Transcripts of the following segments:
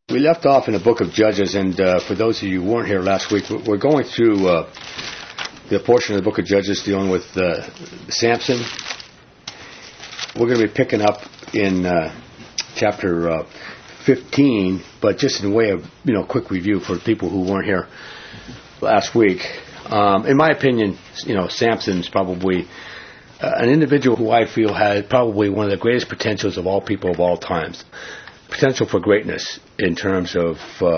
We left off in the book of Judges, and for those of you who weren't here last week, we're going through the portion of the book of Judges dealing with Samson. We're going to be picking up in chapter 15, but just in way of quick review for people who weren't here last week. In my opinion, Samson's probably an individual who I feel had probably one of the greatest potentials of all people of all times. Potential for greatness in terms of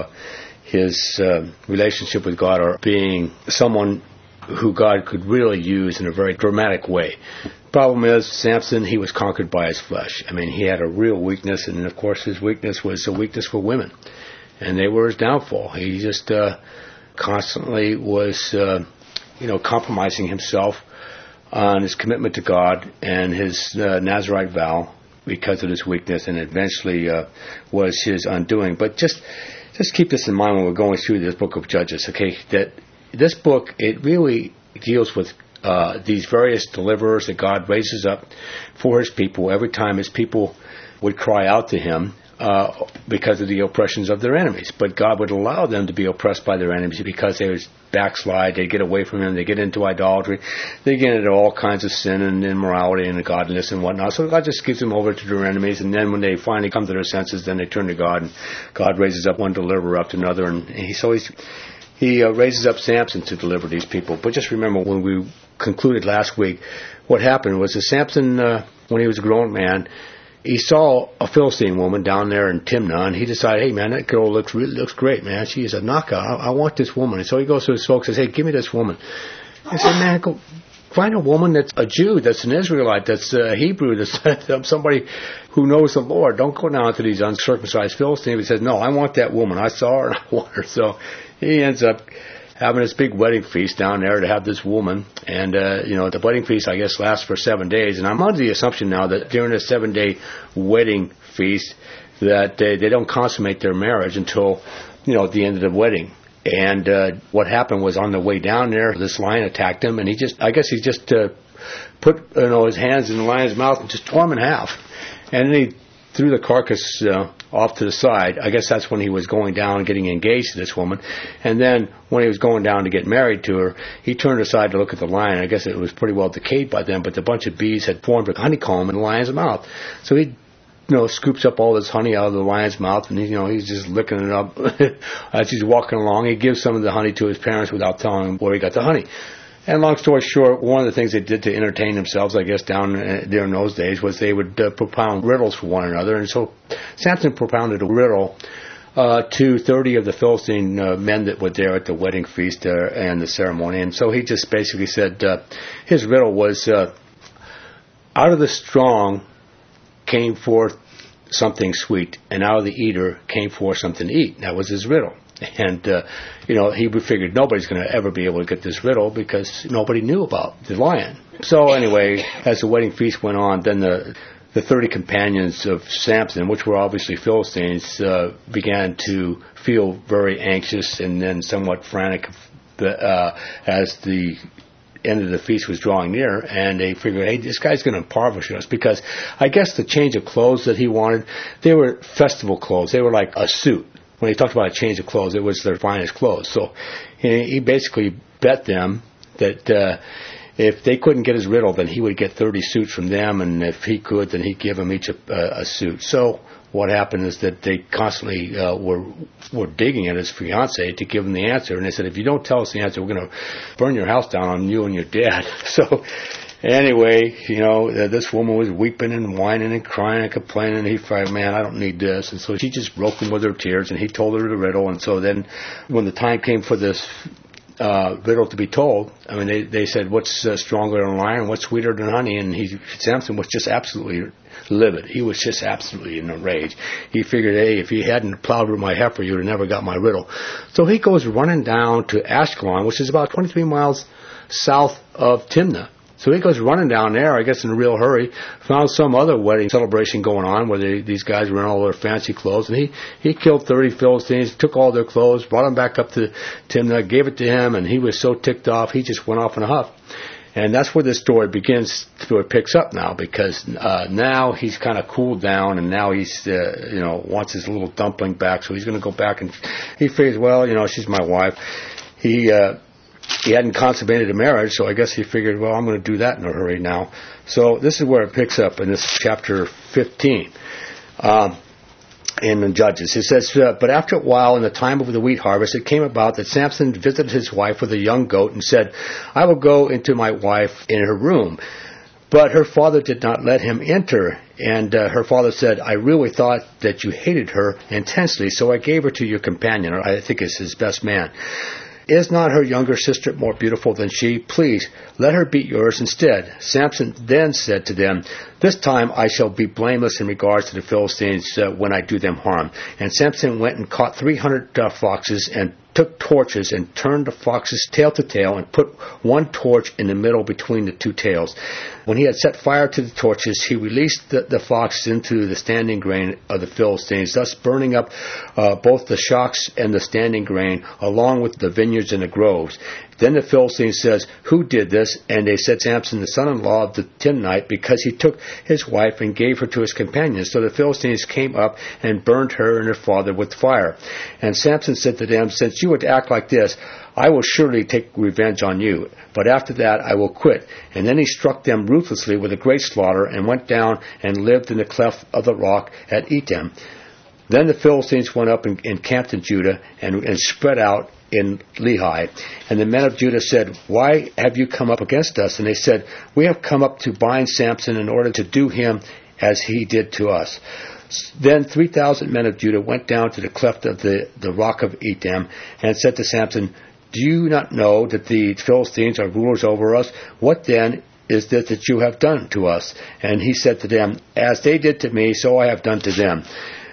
his relationship with God, or being someone who God could really use in a very dramatic way. Problem is, Samson, he was conquered by his flesh. I mean, he had a real weakness, and of course his weakness was a weakness for women. And they were his downfall. He just constantly was, compromising himself on his commitment to God and his Nazirite vow, because of his weakness, and eventually was his undoing. But just keep this in mind when we're going through this book of Judges, okay? That this book, it really deals with these various deliverers that God raises up for his people every time his people would cry out to him because of the oppressions of their enemies. But God would allow them to be oppressed by their enemies because they would backslide, they get away from him, they get into idolatry, they get into all kinds of sin and immorality and ungodliness and whatnot. So God just gives them over to their enemies, and then when they finally come to their senses, then they turn to God, and God raises up one deliverer after another, and he raises up Samson to deliver these people. But just remember, when we concluded last week, what happened was that Samson, when he was a grown man, he saw a Philistine woman down there in Timnah, and he decided, hey, man, that girl looks great, man. She is a knockout. I want this woman. And so he goes to his folks and says, hey, give me this woman. He said, man, go find a woman that's a Jew, that's an Israelite, that's a Hebrew, that's somebody who knows the Lord. Don't go down to these uncircumcised Philistines. He says, no, I want that woman. I saw her and I want her. So he ends up having this big wedding feast down there to have this woman. And, the wedding feast, I guess, lasts for 7 days. And I'm under the assumption now that during this 7-day wedding feast that they don't consummate their marriage until, at the end of the wedding. And what happened was, on the way down there, this lion attacked him, and he just put his hands in the lion's mouth and just tore him in half. And then he threw the carcass off to the side. I guess that's when he was going down and getting engaged to this woman. And then when he was going down to get married to her, he turned aside to look at the lion. I guess it was pretty well decayed by then, but a bunch of bees had formed a honeycomb in the lion's mouth. So he scoops up all this honey out of the lion's mouth, and he's just licking it up as he's walking along. He gives some of the honey to his parents without telling them where he got the honey. And long story short, one of the things they did to entertain themselves, I guess, down there in those days, was they would propound riddles for one another. And so Samson propounded a riddle to 30 of the Philistine men that were there at the wedding feast and the ceremony. And so he just basically said his riddle was, out of the strong came forth something sweet, and out of the eater came forth something to eat. That was his riddle. And, he figured nobody's going to ever be able to get this riddle because nobody knew about the lion. So anyway, as the wedding feast went on, then the 30 companions of Samson, which were obviously Philistines, began to feel very anxious and then somewhat frantic as the end of the feast was drawing near, and they figured, hey, this guy's going to impoverish us, because I guess the change of clothes that he wanted, they were festival clothes. They were like a suit. When he talked about a change of clothes, it was their finest clothes. So he basically bet them that if they couldn't get his riddle, then he would get 30 suits from them, and if he could, then he'd give them each a suit. So what happened is that they constantly were digging at his fiancée to give him the answer, and they said, if you don't tell us the answer, we're going to burn your house down on you and your dad. So anyway, this woman was weeping and whining and crying and complaining, and he thought, man, I don't need this. And so she just broke them with her tears, and he told her the riddle. And so then when the time came for this riddle to be told, I mean, they said, what's stronger than a lion, what's sweeter than honey? And Samson was just absolutely livid. He was just absolutely in a rage. He figured, hey, if he hadn't plowed with my heifer, you would have never got my riddle. So he goes running down to Ashkelon, which is about 23 miles south of Timnah. So he goes running down there, I guess in a real hurry, found some other wedding celebration going on where these guys were in all their fancy clothes, and he killed 30 Philistines, took all their clothes, brought them back up to Timnah, gave it to him, and he was so ticked off, he just went off in a huff. And that's where this story begins, where it picks up now, because now he's kind of cooled down, and now he's, wants his little dumpling back, so he's going to go back, and he figures, well, she's my wife. He hadn't consummated a marriage, so I guess he figured, well, I'm going to do that in a hurry now. So this is where it picks up in this chapter 15. In the Judges. It says, but after a while, in the time of the wheat harvest, it came about that Samson visited his wife with a young goat and said, I will go into my wife in her room. But her father did not let him enter. And her father said, I really thought that you hated her intensely, so I gave her to your companion, or I think it's his best man. Is not her younger sister more beautiful than she? Please, let her be yours instead. Samson then said to them, this time I shall be blameless in regards to the Philistines when I do them harm. And Samson went and caught 300 foxes and took torches and turned the foxes tail to tail and put one torch in the middle between the two tails. When he had set fire to the torches, he released the foxes into the standing grain of the Philistines, thus burning up both the shocks and the standing grain, along with the vineyards and the groves. Then the Philistines says, who did this? And they said, Samson, the son-in-law of the Timnite, because he took his wife and gave her to his companions. So the Philistines came up and burned her and her father with fire. And Samson said to them, since you would act like this, I will surely take revenge on you. But after that I will quit. And then he struck them ruthlessly with a great slaughter and went down and lived in the cleft of the rock at Etam. Then the Philistines went up and encamped in Judah and spread out in Lehi. And the men of Judah said, why have you come up against us? And they said, we have come up to bind Samson in order to do him as he did to us. Then 3,000 men of Judah went down to the cleft of the rock of Etam and said to Samson, do you not know that the Philistines are rulers over us? What then is this that you have done to us? And he said to them, as they did to me, so I have done to them.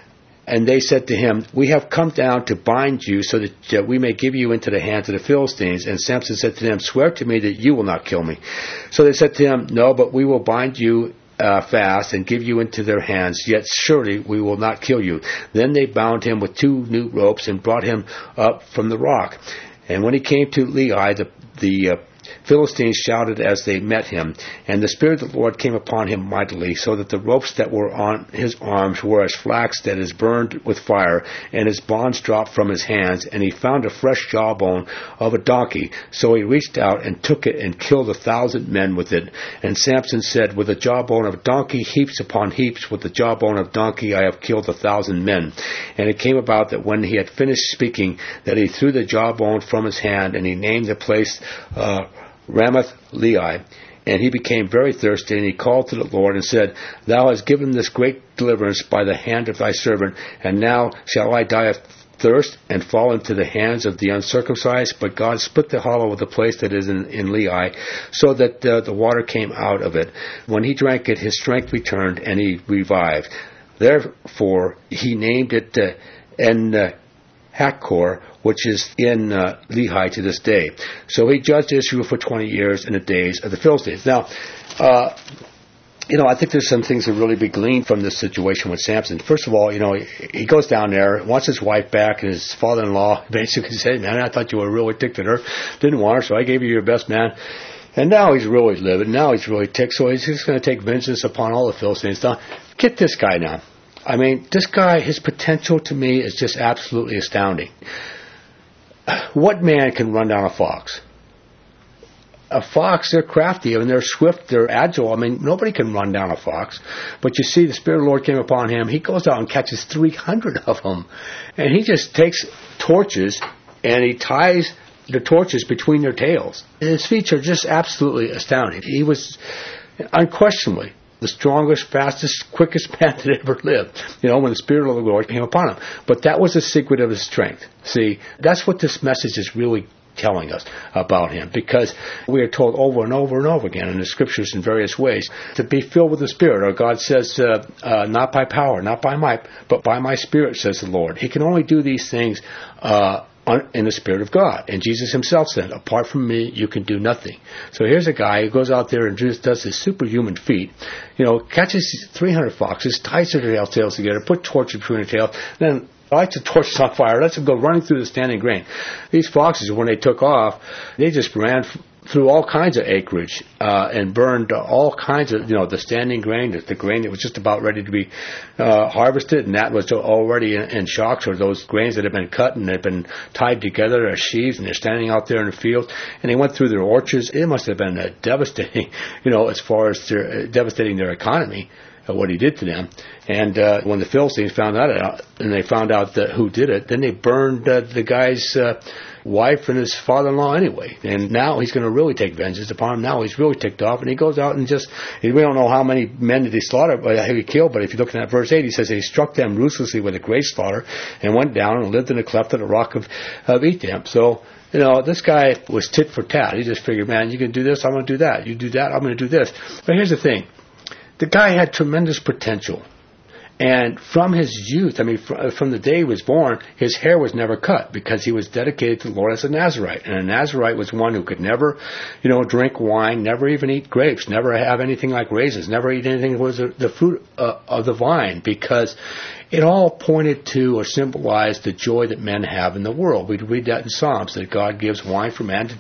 And they said to him, we have come down to bind you so that we may give you into the hands of the Philistines. And Samson said to them, swear to me that you will not kill me. So they said to him, no, but we will bind you fast and give you into their hands, yet surely we will not kill you. Then they bound him with 2 new ropes and brought him up from the rock. And when he came to Lehi, the Philistines shouted as they met him, and the Spirit of the Lord came upon him mightily, so that the ropes that were on his arms were as flax that is burned with fire, and his bonds dropped from his hands, and he found a fresh jawbone of a donkey. So he reached out and took it and killed 1,000 men with it. And Samson said, with the jawbone of a donkey, heaps upon heaps, with the jawbone of donkey I have killed 1,000 men. And it came about that when he had finished speaking, that he threw the jawbone from his hand, and he named the place Ramath Lehi. And he became very thirsty, and he called to the Lord and said, thou hast given this great deliverance by the hand of thy servant, and now shall I die of thirst and fall into the hands of the uncircumcised? But God split the hollow of the place that is in Lehi, so that the water came out of it. When he drank it, his strength returned, and he revived. Therefore he named it Hakkor, which is in Lehi to this day. So he judged Israel for 20 years in the days of the Philistines. Now, I think there's some things that really be gleaned from this situation with Samson. First of all, he goes down there, wants his wife back, and his father-in-law basically said, man, I thought you were really ticked at her. Didn't want her, so I gave you your best man. And now he's really livid. Now he's really ticked, so he's just going to take vengeance upon all the Philistines. Now, get this guy now. I mean, this guy, his potential to me is just absolutely astounding. What man can run down a fox? A fox, they're crafty, and they're swift, they're agile. I mean, nobody can run down a fox. But you see, the Spirit of the Lord came upon him. He goes out and catches 300 of them. And he just takes torches, and he ties the torches between their tails. His feats are just absolutely astounding. He was unquestionably the strongest, fastest, quickest man that ever lived, when the Spirit of the Lord came upon him. But that was the secret of his strength. See, that's what this message is really telling us about him, because we are told over and over and over again in the Scriptures in various ways to be filled with the Spirit. Or God says, not by power, not by might, but by my Spirit, says the Lord. He can only do these things in the Spirit of God. And Jesus himself said, apart from me, you can do nothing. So here's a guy who goes out there and just does his superhuman feat, catches 300 foxes, ties their tails together, put torches between their tails, then lights the torches on fire, lets them go running through the standing grain. These foxes, when they took off, they just ran through all kinds of acreage and burned all kinds of, the standing grain, the grain that was just about ready to be harvested, and that was already in shocks, or those grains that had been cut and had been tied together as sheaves, and they're standing out there in the field, and they went through their orchards. It must have been devastating, as far as devastating their economy, what he did to them. And when the Philistines found that out, and they found out who did it, then they burned the guy's wife and his father-in-law anyway. And now he's going to really take vengeance upon him. Now he's really ticked off, and he goes out and we don't know how many men did he slaughter, he killed, but if you look at verse 8, he says he struck them ruthlessly with a great slaughter and went down and lived in the cleft of the rock of Etam. So, this guy was tit for tat. He just figured, man, you can do this, I'm going to do that. You do that, I'm going to do this. But here's the thing. The guy had tremendous potential. And from his youth, from the day he was born, his hair was never cut because he was dedicated to the Lord as a Nazirite. And a Nazirite was one who could never, drink wine, never even eat grapes, never have anything like raisins, never eat anything that was the fruit of the vine, because it all pointed to or symbolized the joy that men have in the world. We'd read that in Psalms, that God gives wine for man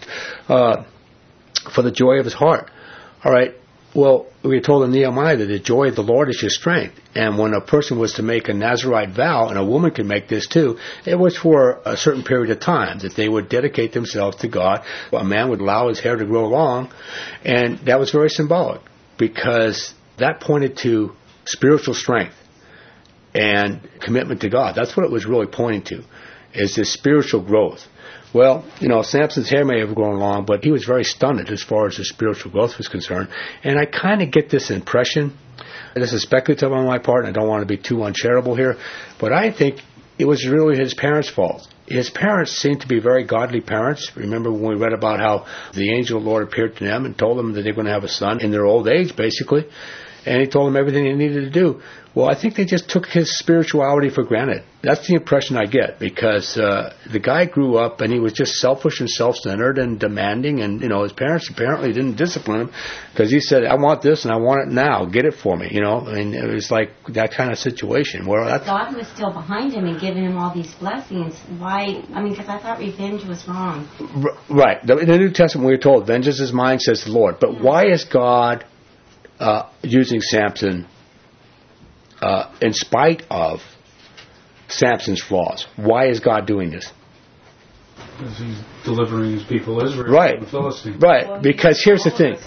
for the joy of his heart. All right. Well, we told in Nehemiah that the joy of the Lord is your strength. And when a person was to make a Nazirite vow, and a woman could make this too, it was for a certain period of time that they would dedicate themselves to God. A man would allow his hair to grow long, and that was very symbolic because that pointed to spiritual strength and commitment to God. That's what it was really pointing to, is this spiritual growth. Well, Samson's hair may have grown long, but he was very stunted as far as his spiritual growth was concerned. And I kind of get this impression, this is speculative on my part, and I don't want to be too uncharitable here, but I think it was really his parents' fault. His parents seemed to be very godly parents. Remember when we read about how the angel of the Lord appeared to them and told them that they're going to have a son in their old age, basically. And he told them everything they needed to do. Well, I think they just took his spirituality for granted. That's the impression I get, because the guy grew up and he was just selfish and self-centered and demanding, and his parents apparently didn't discipline him because he said, I want this and I want it now, get it for me, and it was like that kind of situation. Where God was still behind him and giving him all these blessings. Why? Because I thought revenge was wrong. Right. In the New Testament we're told, vengeance is mine, says the Lord. But why is God using Samson in spite of Samson's flaws? Why is God doing this? Because he's delivering his people Israel from the Philistines. Right, well, because here's the thing.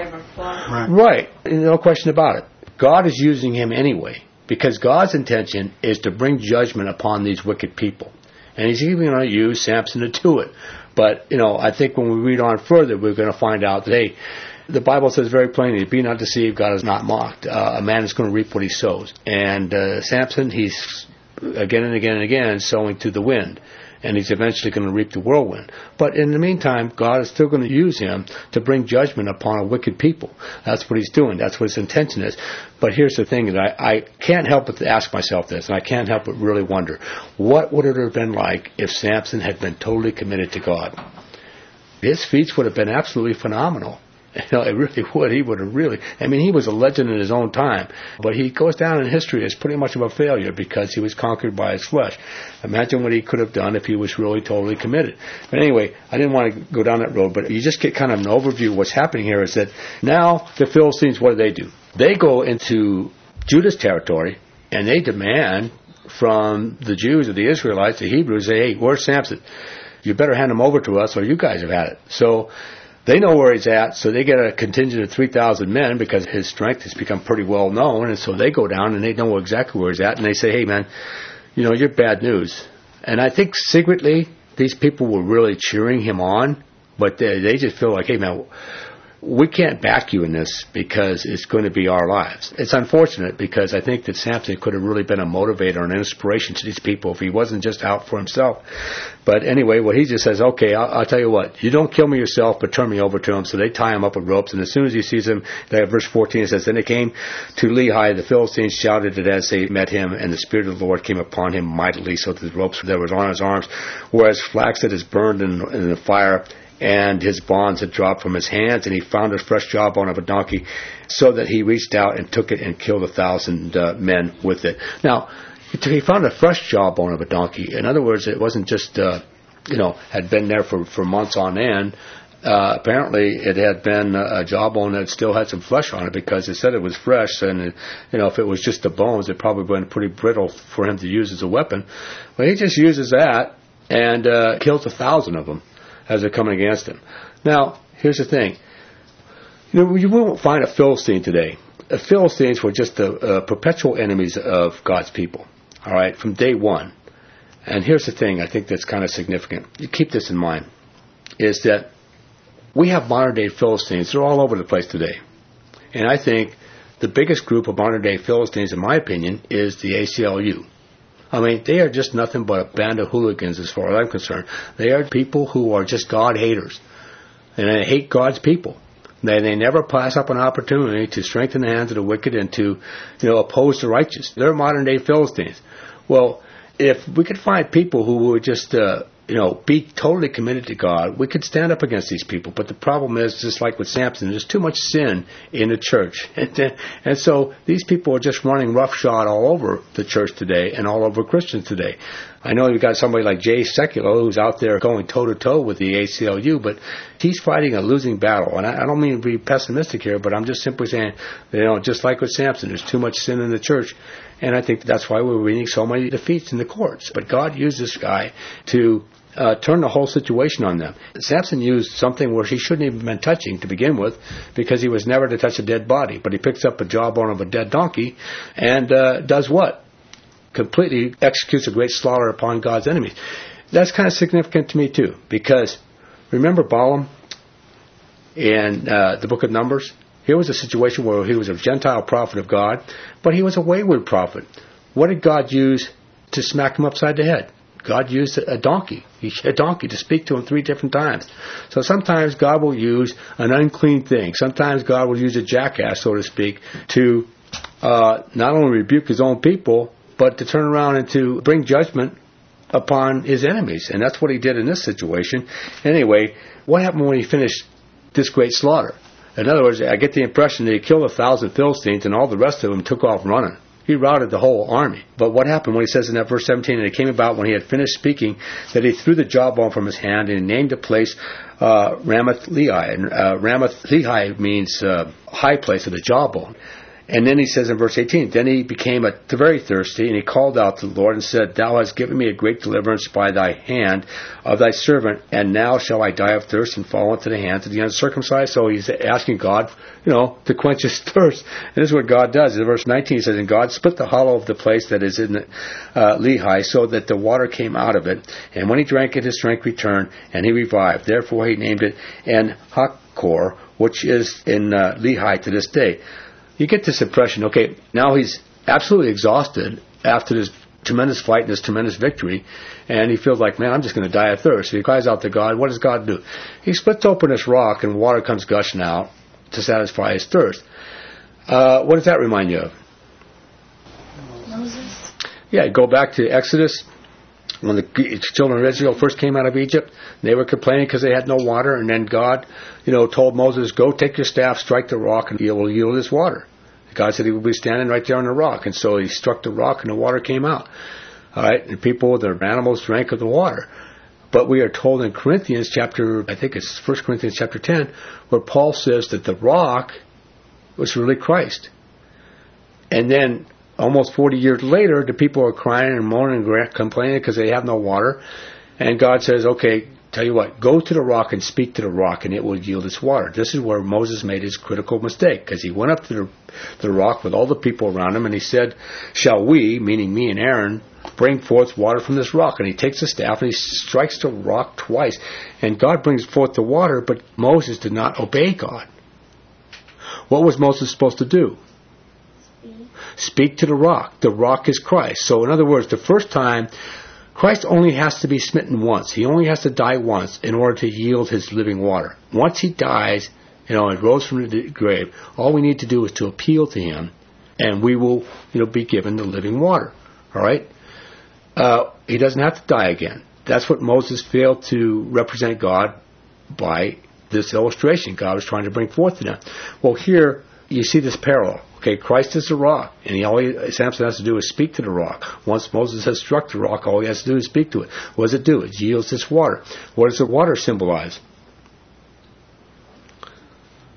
Right, no question about it. God is using him anyway, because God's intention is to bring judgment upon these wicked people. And he's even going to use Samson to do it. But, I think when we read on further, we're going to find out that, hey, the Bible says very plainly, be not deceived, God is not mocked. A man is going to reap what he sows. And Samson, he's again and again and again sowing to the wind. And he's eventually going to reap the whirlwind. But in the meantime, God is still going to use him to bring judgment upon a wicked people. That's what he's doing. That's what his intention is. But here's the thing, that I can't help but to ask myself this, and I can't help but really wonder, what would it have been like if Samson had been totally committed to God? His feats would have been absolutely phenomenal. It really would. He would have really... he was a legend in his own time. But he goes down in history as pretty much of a failure because he was conquered by his flesh. Imagine what he could have done if he was really totally committed. But anyway, I didn't want to go down that road, but you just get kind of an overview of what's happening here is that now the Philistines, what do? They go into Judah's territory and they demand from the Jews or the Israelites, the Hebrews, say, hey, where's Samson? You better hand him over to us or you guys have had it. So they know where he's at, so they get a contingent of 3,000 men because his strength has become pretty well known, and so they go down and they know exactly where he's at, and they say, hey man, you're bad news. And I think secretly these people were really cheering him on, but they just feel like, hey man, we can't back you in this because it's going to be our lives. It's unfortunate because I think that Samson could have really been a motivator and an inspiration to these people if he wasn't just out for himself. But anyway, what he just says, okay, I'll tell you what, you don't kill me yourself, but turn me over to him. So they tie him up with ropes, and as soon as he sees him, verse 14 says, then they came to Lehi, the Philistines shouted it as they met him, and the Spirit of the Lord came upon him mightily, so that the ropes that was on his arms were as flax that is burned in the fire, and his bonds had dropped from his hands, and he found a fresh jawbone of a donkey, so that he reached out and took it and killed 1,000 men with it. Now, he found a fresh jawbone of a donkey. In other words, it wasn't just, had been there for months on end. apparently it had been a jawbone that still had some flesh on it, because it said it was fresh, and if it was just the bones, it probably would have been pretty brittle for him to use as a weapon. But he just uses that and kills 1,000 of them as they're coming against him. Now, here's the thing. You won't find a Philistine today. The Philistines were just the perpetual enemies of God's people, all right, from day one. And here's the thing I think that's kind of significant. You keep this in mind, is that we have modern-day Philistines. They're all over the place today. And I think the biggest group of modern-day Philistines, in my opinion, is the ACLU. I mean, they are just nothing but a band of hooligans as far as I'm concerned. They are people who are just God haters. And they hate God's people. They never pass up an opportunity to strengthen the hands of the wicked and to, oppose the righteous. They're modern-day Philistines. Well, if we could find people who would just, be totally committed to God, we could stand up against these people. But the problem is, just like with Samson, there's too much sin in the church. And so these people are just running roughshod all over the church today and all over Christians today. I know you've got somebody like Jay Sekulow who's out there going toe-to-toe with the ACLU, but he's fighting a losing battle. And I don't mean to be pessimistic here, but I'm just simply saying, just like with Samson, there's too much sin in the church. And I think that's why we're reading so many defeats in the courts. But God used this guy to turn the whole situation on them. Samson used something where he shouldn't even have been touching to begin with, because he was never to touch a dead body. But he picks up a jawbone of a dead donkey and does what? Completely executes a great slaughter upon God's enemies. That's kind of significant to me too, because remember Balaam in the book of Numbers? Here was a situation where he was a Gentile prophet of God, but he was a wayward prophet. What did God use to smack him upside the head? God used a donkey. He had a donkey to speak to him 3 different times. So sometimes God will use an unclean thing. Sometimes God will use a jackass, so to speak, to not only rebuke his own people, but to turn around and to bring judgment upon his enemies. And that's what he did in this situation. Anyway, what happened when he finished this great slaughter? In other words, I get the impression that he killed 1,000 Philistines and all the rest of them took off running. He routed the whole army. But what happened when he says in that verse 17, and it came about when he had finished speaking, that he threw the jawbone from his hand and he named the place Ramath-Lehi. And Ramath-Lehi means high place of the jawbone. And then he says in verse 18, then he became very thirsty, and he called out to the Lord and said, Thou hast given me a great deliverance by thy hand of thy servant, and now shall I die of thirst and fall into the hands of the uncircumcised? So he's asking God, to quench his thirst. And this is what God does. In verse 19 he says, And God split the hollow of the place that is in Lehi, so that the water came out of it. And when he drank it, his strength returned, and he revived. Therefore he named it En-Hakkore, which is in Lehi to this day. You get this impression, okay, now he's absolutely exhausted after this tremendous fight and this tremendous victory, and he feels like, man, I'm just going to die of thirst. So he cries out to God. What does God do? He splits open this rock, and water comes gushing out to satisfy his thirst. What does that remind you of? Moses? Yeah, go back to Exodus. When the children of Israel first came out of Egypt, they were complaining because they had no water, and then God, told Moses, go take your staff, strike the rock, and it will yield this water. God said he would be standing right there on the rock, and so he struck the rock, and the water came out. All right, and people, their animals drank of the water. But we are told in Corinthians chapter, I think it's 1 Corinthians chapter 10, where Paul says that the rock was really Christ. And then almost 40 years later, the people are crying and moaning and complaining because they have no water. And God says, okay, tell you what, go to the rock and speak to the rock, and it will yield its water. This is where Moses made his critical mistake, because he went up to the rock with all the people around him, and he said, shall we, meaning me and Aaron, bring forth water from this rock? And he takes the staff and he strikes the rock twice. And God brings forth the water, but Moses did not obey God. What was Moses supposed to do? Speak to the rock. The rock is Christ. So in other words, the first time, Christ only has to be smitten once. He only has to die once in order to yield his living water. Once he dies, and rose from the grave, all we need to do is to appeal to him, and we will, be given the living water. All right? He doesn't have to die again. That's what Moses failed to represent God by this illustration God was trying to bring forth to them. Well, here you see this parallel. Okay, Christ is the rock, and Samson has to do is speak to the rock. Once Moses has struck the rock, all he has to do is speak to it. What does it do? It yields this water. What does the water symbolize?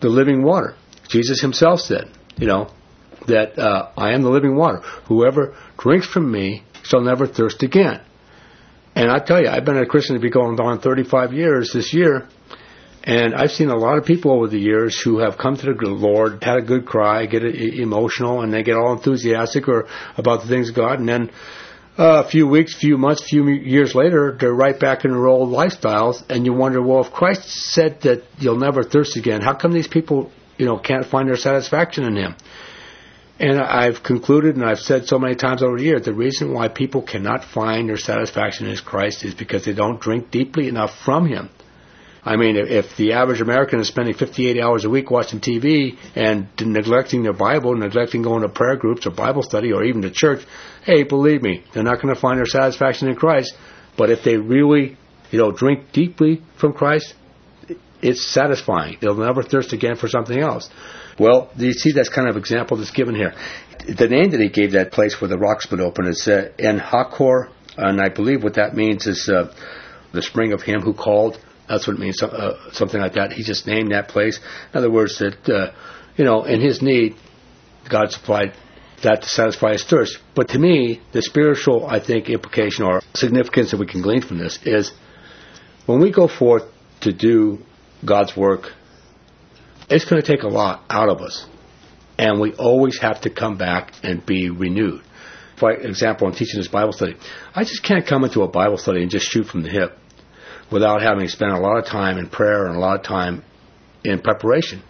the living water. Jesus himself said, that I am the living water. Whoever drinks from me shall never thirst again. And I tell you, I've been a Christian to be going on 35 years this year, and I've seen a lot of people over the years who have come to the Lord, had a good cry, get emotional, and they get all enthusiastic or about the things of God, and then a few weeks, few months, few years later, they're right back in their old lifestyles, and you wonder, well, if Christ said that you'll never thirst again, how come these people, can't find their satisfaction in Him? And I've concluded, and I've said so many times over the years, the reason why people cannot find their satisfaction in Christ is because they don't drink deeply enough from Him. I mean, if the average American is spending 58 hours a week watching TV and neglecting their Bible, neglecting going to prayer groups or Bible study or even to church, hey, believe me, they're not going to find their satisfaction in Christ. But if they really, drink deeply from Christ, it's satisfying. They'll never thirst again for something else. Well, do you see that's kind of example that's given here? The name that he gave that place where the rock split open is En Hakor, and I believe what that means is the spring of Him who called. That's what it means, something like that. He just named that place. In other words, that, in His need, God supplied that to satisfy His thirst. But to me, the spiritual, I think, implication or significance that we can glean from this is when we go forth to do God's work, it's going to take a lot out of us. And we always have to come back and be renewed. For example, in teaching this Bible study, I just can't come into a Bible study and just shoot from the hip without having spent a lot of time in prayer and a lot of time in preparation.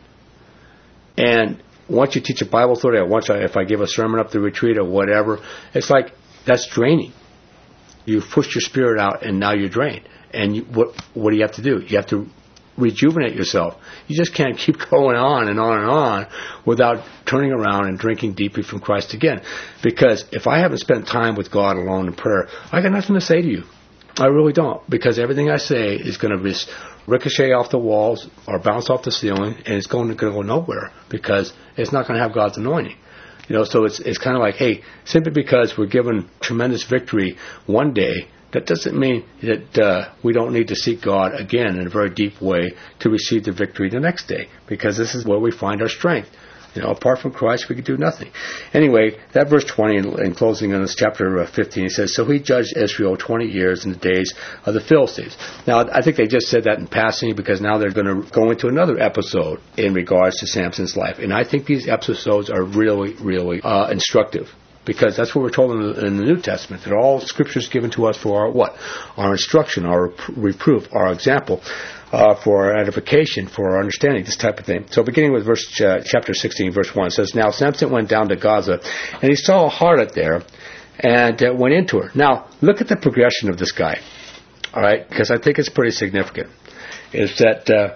And once you teach a Bible study, or if I give a sermon up the retreat or whatever, it's like that's draining. You've pushed your spirit out and now you're drained. And what do you have to do? You have to rejuvenate yourself. You just can't keep going on and on and on without turning around and drinking deeply from Christ again. Because if I haven't spent time with God alone in prayer, I got nothing to say to you. I really don't, because everything I say is going to ricochet off the walls or bounce off the ceiling, and it's going to go nowhere because it's not going to have God's anointing. So it's kind of like, hey, simply because we're given tremendous victory one day, that doesn't mean that we don't need to seek God again in a very deep way to receive the victory the next day, because this is where we find our strength. Apart from Christ, we could do nothing. Anyway, that verse 20, in closing on this chapter 15, it says, so he judged Israel 20 years in the days of the Philistines. Now, I think they just said that in passing because now they're going to go into another episode in regards to Samson's life. And I think these episodes are really, really instructive. Because that's what we're told in the New Testament, that all Scripture is given to us for our what? Our instruction, our reproof, our example, for our edification, for our understanding, this type of thing. So beginning with chapter 16, verse 1, it says, now Samson went down to Gaza, and he saw a harlot there, and went into her. Now, look at the progression of this guy, all right? Because I think it's pretty significant. Is that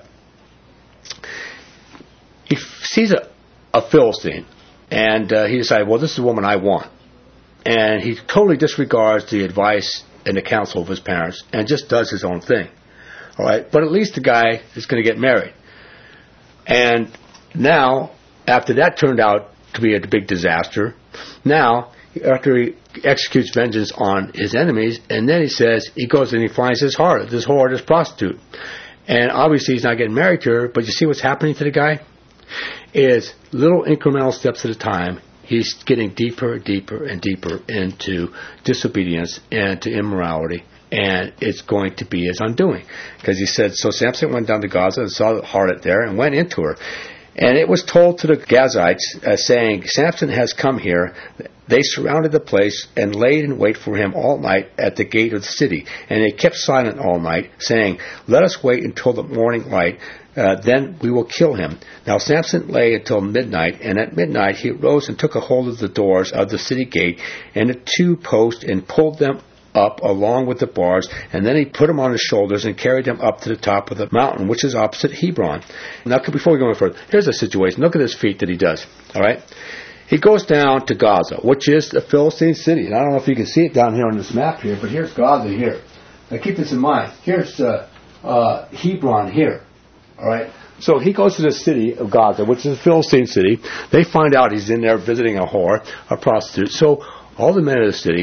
he sees a Philistine, and he decided, well, this is the woman I want. And he totally disregards the advice and the counsel of his parents and just does his own thing. All right? But at least the guy is going to get married. And now, after that turned out to be a big disaster, now, after he executes vengeance on his enemies, and then he goes and he finds this harlot, this prostitute. And obviously he's not getting married to her, but you see what's happening to the guy? Is little incremental steps at a time, he's getting deeper and deeper and deeper into disobedience and to immorality, and it's going to be his undoing. Because he said, so Samson went down to Gaza and saw the harlot there and went into her. And it was told to the Gazites, saying, Samson has come here. They surrounded the place and laid in wait for him all night at the gate of the city. And they kept silent all night, saying, let us wait until the morning light, then we will kill him. Now Samson lay until midnight, and at midnight he rose and took a hold of the doors of the city gate and the two posts and pulled them up along with the bars, and then he put them on his shoulders and carried them up to the top of the mountain, which is opposite Hebron. Now, before we go any further, here's the situation. Look at his feat that he does. All right, he goes down to Gaza, which is the Philistine city. And I don't know if you can see it down here on this map here, but here's Gaza here. Now, keep this in mind. Here's Hebron here. All right. So he goes to the city of Gaza, which is a Philistine city. They find out he's in there visiting a whore, a prostitute. So all the men of the city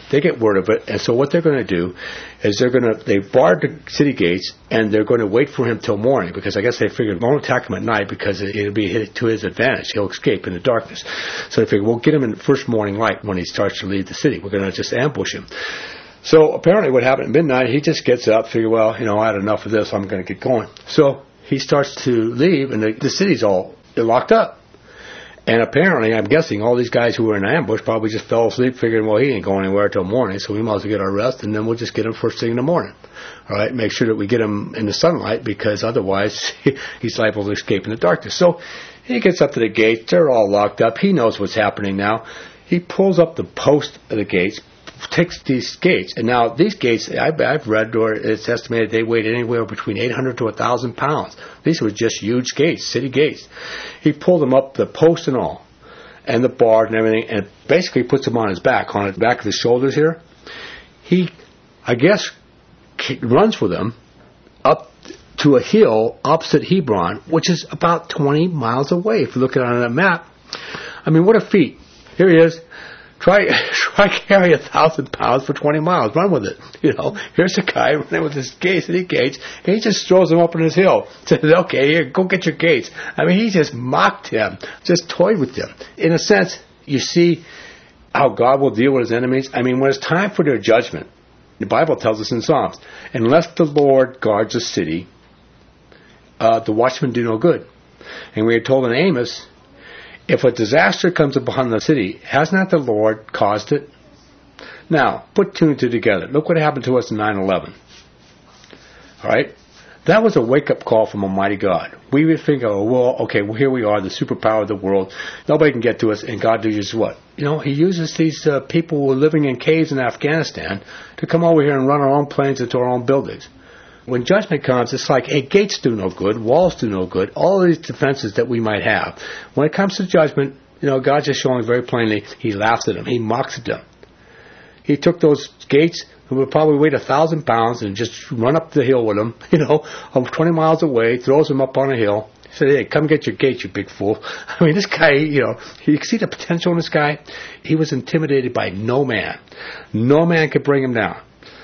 They get word of it, and so what they're going to do is they barred the city gates, and they're going to wait for him till morning, because I guess they figured won't attack him at night because it'll be to his advantage. He'll escape in the darkness. So they figured we'll get him in the first morning light when he starts to leave the city. We're going to just ambush him. So apparently what happened at midnight, he just gets up, figure, well, I had enough of this, I'm going to get going. So he starts to leave, and the city's all locked up. And apparently, I'm guessing, all these guys who were in ambush probably just fell asleep, figuring, well, he ain't going anywhere till morning, so we might as well get our rest, and then we'll just get him first thing in the morning. All right, make sure that we get him in the sunlight, because otherwise he's liable to escape in the darkness. So he gets up to the gates. They're all locked up. He knows what's happening now. He pulls up the post of the gates, takes these gates, and now these gates, I've read, or it's estimated they weighed anywhere between 800 to 1,000 pounds. These were just huge gates, city gates. He pulled them up, the post and all, and the bar and everything, and basically puts them on his back, on the back of his shoulders here. He, I guess, runs with them up to a hill opposite Hebron, which is about 20 miles away, if you look at it on a map. I mean, what a feat. Here he is. Try carry 1,000 pounds for 20 miles. Run with it. Here's a guy running with his city gates, and he just throws them up on his hill. Says, okay, here, go get your gates. I mean, he just mocked him, just toyed with him. In a sense, you see how God will deal with his enemies. I mean, when it's time for their judgment, the Bible tells us in Psalms, unless the Lord guards a city, the watchmen do no good. And we are told in Amos, if a disaster comes upon the city, has not the Lord caused it? Now, put two and two together. Look what happened to us in 9/11. All right? That was a wake-up call from Almighty God. We would think, here we are, the superpower of the world. Nobody can get to us, and God uses what? He uses these people who are living in caves in Afghanistan to come over here and run our own planes into our own buildings. When judgment comes, it's like, hey, gates do no good, walls do no good, all these defenses that we might have. When it comes to judgment, God's just showing very plainly, he laughs at them, he mocks at them. He took those gates, who would probably weigh 1,000 pounds, and just run up the hill with them, 20 miles away, throws them up on a hill. He said, hey, come get your gates, you big fool. I mean, this guy, you see the potential in this guy? He was intimidated by no man. No man could bring him down.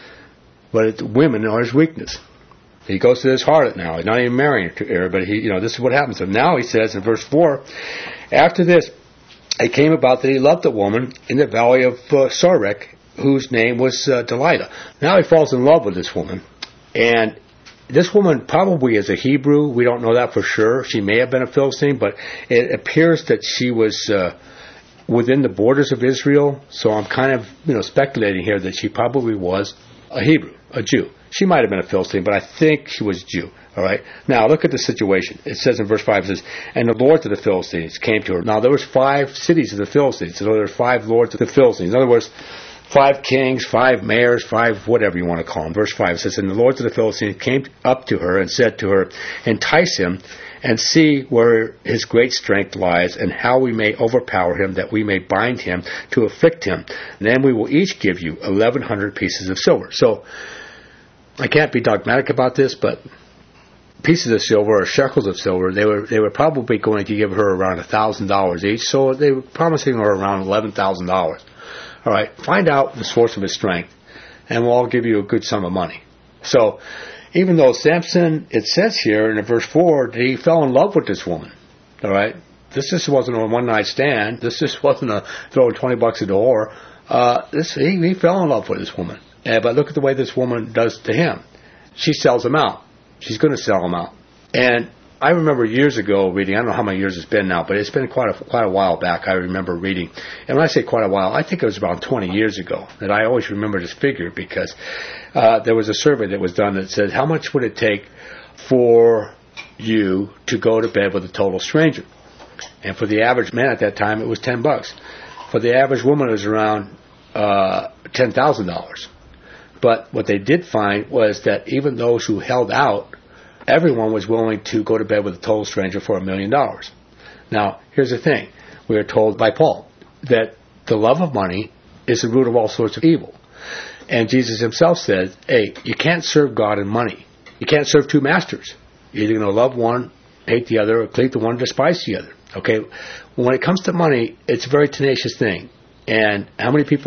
But women are his weakness. He goes to this harlot now. He's not even marrying her, but this is what happens to him. Now he says in verse 4, after this, it came about that he loved a woman in the valley of Sorek, whose name was Delilah. Now he falls in love with this woman. And this woman probably is a Hebrew. We don't know that for sure. She may have been a Philistine, but it appears that she was within the borders of Israel. So I'm kind of speculating here that she probably was a Hebrew, a Jew. She might have been a Philistine, but I think she was a Jew. All right. Now look at the situation. It says in verse 5, it says, and the lords of the Philistines came to her. Now there was 5 cities of the Philistines. So there were 5 lords of the Philistines. In other words, 5 kings, 5 mayors, 5 whatever you want to call them. Verse 5 says, and the lords of the Philistines came up to her and said to her, entice him and see where his great strength lies, and how we may overpower him, that we may bind him to afflict him. And then we will each give you 1,100 pieces of silver. So I can't be dogmatic about this, but pieces of silver or shekels of silver, they were probably going to give her around $1,000 each. So they were promising her around $11,000. All right, find out the source of his strength, and we'll all give you a good sum of money. So even though Samson, it says here in verse 4, that he fell in love with this woman. All right, this just wasn't a one-night stand. This just wasn't a throwing $20 at the whore. He fell in love with this woman. But look at the way this woman does to him. She sells him out. She's going to sell him out. And I remember years ago reading, I don't know how many years it's been now, but it's been quite a while back I remember reading. And when I say quite a while, I think it was about 20 years ago that I always remember this figure, because there was a survey that was done that said, how much would it take for you to go to bed with a total stranger? And for the average man at that time, it was $10. For the average woman, it was around $10,000. But what they did find was that even those who held out, everyone was willing to go to bed with a total stranger for $1 million. Now, here's the thing. We are told by Paul that the love of money is the root of all sorts of evil. And Jesus himself said, hey, you can't serve God and money. You can't serve 2 masters. You're either going to love one, hate the other, or cleave to one, despise the other. Okay? When it comes to money, it's a very tenacious thing. And how many people have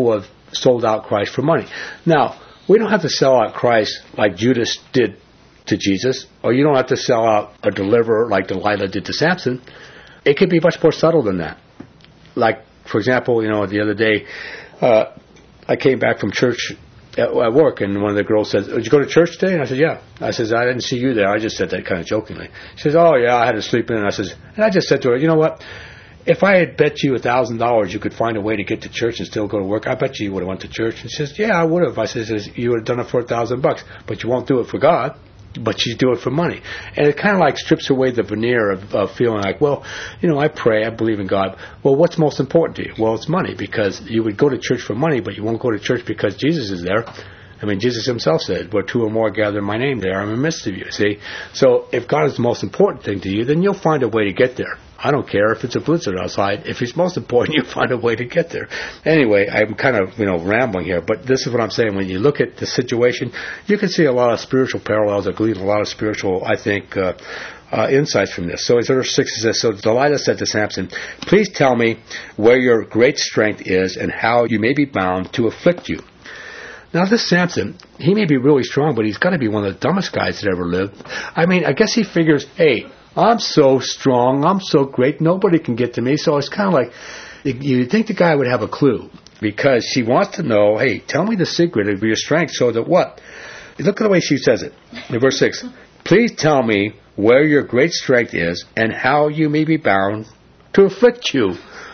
sold out Christ for money. Now, we don't have to sell out Christ like Judas did to Jesus, or you don't have to sell out a deliverer like Delilah did to Samson. It could be much more subtle than that. Like, for example, the other day, I came back from church at work, and one of the girls said, "Did you go to church today?" And I said, "Yeah." I said, "I didn't see you there." I just said that kind of jokingly. She says, "Oh, yeah, I had to sleep in." And I just said to her, "You know what? If I had bet you $1,000 you could find a way to get to church and still go to work, I bet you would have went to church." And she says, "Yeah, I would have." I says, "You would have done it for $1,000, but you won't do it for God. But you do it for money." And it kind of like strips away the veneer of feeling like, well, I pray, I believe in God. Well, what's most important to you? Well, it's money, because you would go to church for money, but you won't go to church because Jesus is there. I mean, Jesus himself said, "Where two or more gather in my name, there I'm in the midst of you." See? So if God is the most important thing to you, then you'll find a way to get there. I don't care if it's a blizzard outside. If it's most important, you find a way to get there. Anyway, I'm kind of, rambling here, but this is what I'm saying. When you look at the situation, you can see a lot of spiritual parallels, or glean a lot of spiritual, I think, insights from this. So in verse 6 it says, "So Delilah said to Samson, 'Please tell me where your great strength is and how you may be bound to afflict you.'" Now, this Samson, he may be really strong, but he's got to be one of the dumbest guys that ever lived. I mean, I guess he figures, hey, I'm so strong, I'm so great, nobody can get to me. So it's kind of like, you'd think the guy would have a clue, because she wants to know, hey, tell me the secret of your strength so that what? Look at the way she says it in verse 6. "Please tell me where your great strength is and how you may be bound to afflict you."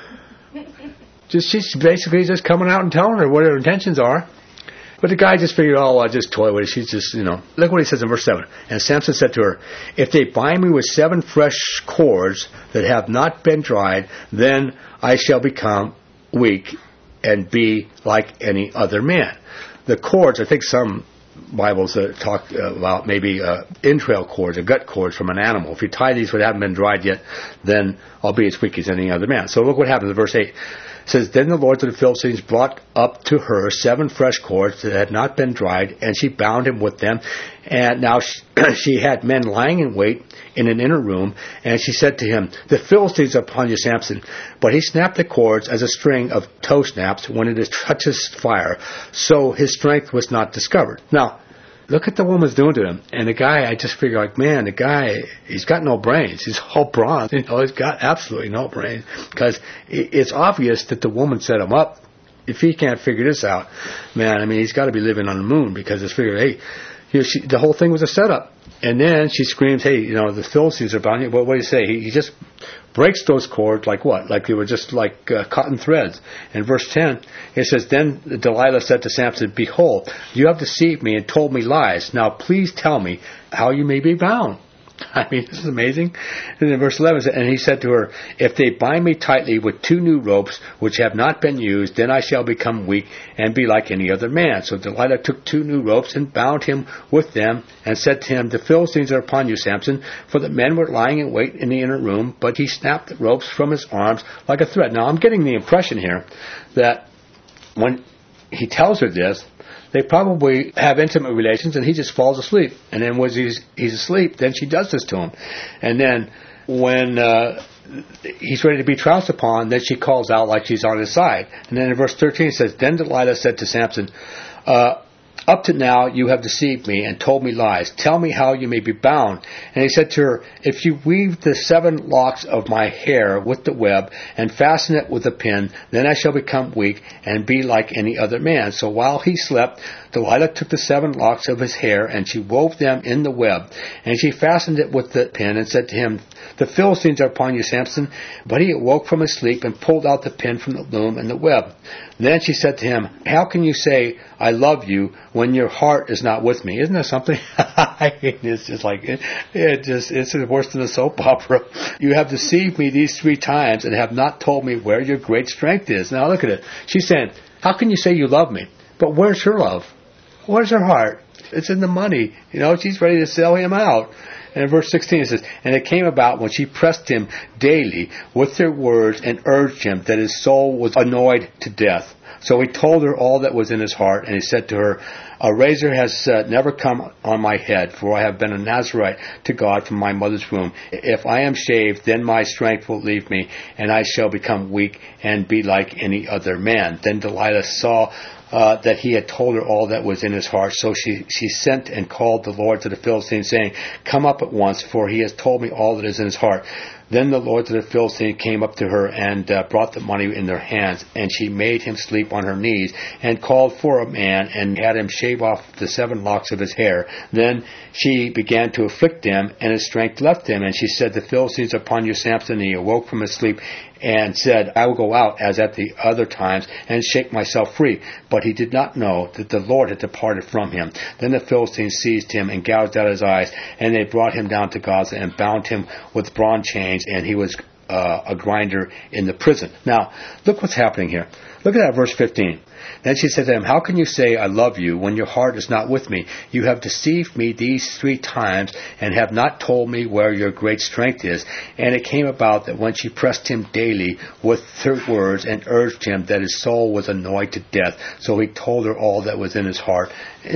She's basically just coming out and telling her what her intentions are. But the guy just figured, I'll just toy with it. She's just, Look what he says in verse 7. "And Samson said to her, 'If they bind me with 7 fresh cords that have not been dried, then I shall become weak and be like any other man.'" The cords, I think some Bibles talk about maybe entrail cords or gut cords from an animal. If you tie these that haven't been dried yet, then I'll be as weak as any other man. So look what happens in verse 8. It says, "Then the lords of the Philistines brought up to her 7 fresh cords that had not been dried, and she bound him with them. And now she had men lying in wait in an inner room, and she said to him, 'The Philistines are upon you, Samson.' But he snapped the cords as a string of tow snaps when it touches fire, so his strength was not discovered." Now, look at the woman's doing to him. And the guy, I just figure like, man, the guy, he's got no brains. He's all bronze. He's got absolutely no brains. Because it's obvious that the woman set him up. If he can't figure this out, man, I mean, he's got to be living on the moon, because it's figured, hey, the whole thing was a setup. And then she screams, hey, the Philistines are bound you. What do you say? He just breaks those cords like what? Like they were just like cotton threads. In verse 10, it says, "Then Delilah said to Samson, 'Behold, you have deceived me and told me lies. Now please tell me how you may be bound.'" I mean, this is amazing. And in verse 11, and he said to her, "If they bind me tightly with 2 new ropes, which have not been used, then I shall become weak and be like any other man." So Delilah took 2 new ropes and bound him with them, and said to him, "The Philistines are upon you, Samson." For the men were lying in wait in the inner room, but he snapped the ropes from his arms like a thread. Now, I'm getting the impression here that when he tells her this, they probably have intimate relations, and he just falls asleep. And then when he's asleep, then she does this to him. And then when he's ready to be trounced upon, then she calls out like she's on his side. And then in verse 13 it says, "Then Delilah said to Samson, 'Up to now you have deceived me and told me lies. Tell me how you may be bound.' And he said to her, 'If you weave the 7 locks of my hair with the web and fasten it with a pin, then I shall become weak and be like any other man.' So while he slept, Delilah took the 7 locks of his hair, and she wove them in the web. And she fastened it with the pin and said to him, 'The Philistines are upon you, Samson.' But he awoke from his sleep and pulled out the pin from the loom and the web. Then she said to him, 'How can you say, I love you, when your heart is not with me?'" Isn't that something? It's just like, it's worse than a soap opera. "You have deceived me these 3 times and have not told me where your great strength is." Now look at it. She's saying, how can you say you love me? But where's her love? Where's her heart? It's in the money. She's ready to sell him out. And in verse 16 it says, "And it came about when she pressed him daily with her words and urged him, that his soul was annoyed to death. So he told her all that was in his heart, and he said to her, 'A razor has never come on my head, for I have been a Nazarite to God from my mother's womb. If I am shaved, then my strength will leave me, and I shall become weak and be like any other man.' Then Delilah saw that he had told her all that was in his heart. So she sent and called the Lord to the Philistine, saying, "Come up at once, for he has told me all that is in his heart." Then the Lord of the Philistine came up to her and brought the money in their hands, and she made him sleep on her knees, and called for a man, and had him shave off the 7 locks of his hair. Then she began to afflict him, and his strength left him. And she said, "The Philistines are upon you, Samson." And he awoke from his sleep and said, "I will go out as at the other times, and shake myself free." But he did not know that the Lord had departed from him. Then the Philistines seized him and gouged out his eyes, and they brought him down to Gaza and bound him with bronze chains, and he was a grinder in the prison. Now, look what's happening here. Look at that, verse 15. Then she said to him, "How can you say, 'I love you,' when your heart is not with me? You have deceived me these 3 times, and have not told me where your great strength is." And it came about that when she pressed him daily with her words, and urged him, that his soul was annoyed to death. So he told her all that was in his heart.